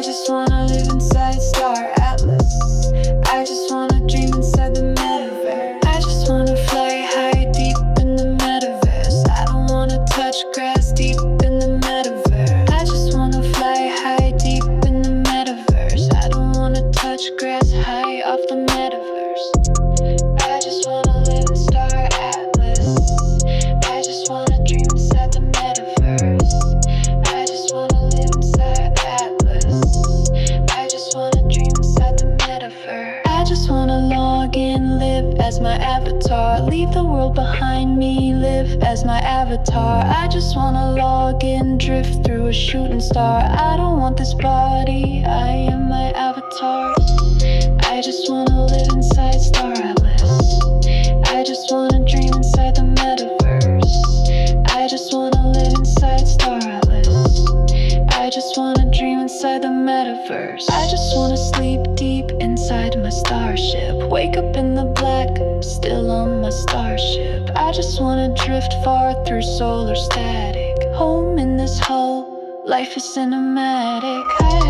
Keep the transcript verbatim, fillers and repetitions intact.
just wanna live inside Star Atlas. I just wanna dream inside the metaverse. I just wanna fly high deep in the metaverse. I don't wanna touch grass deep in the metaverse. I just wanna fly high deep in the metaverse. I don't wanna touch grass high off the metaverse. I just wanna live in Star Atlas. I just wanna dream inside the metaverse. I just wanna live inside Atlas. I just wanna dream inside the metaverse. I just wanna log in, live as my avatar. Leave the world behind me, live as my avatar. I just wanna log in, drift through a shooting star. I don't want this body, I am my avatar. I just wanna live inside Star Atlas. I just wanna dream inside the metaverse. I just wanna live inside Star Atlas. I just wanna dream inside the metaverse. I just wanna sleep deep inside my starship. Wake up in the black, still on my starship. I just wanna drift far through solar static. Home in this hull, life is cinematic. I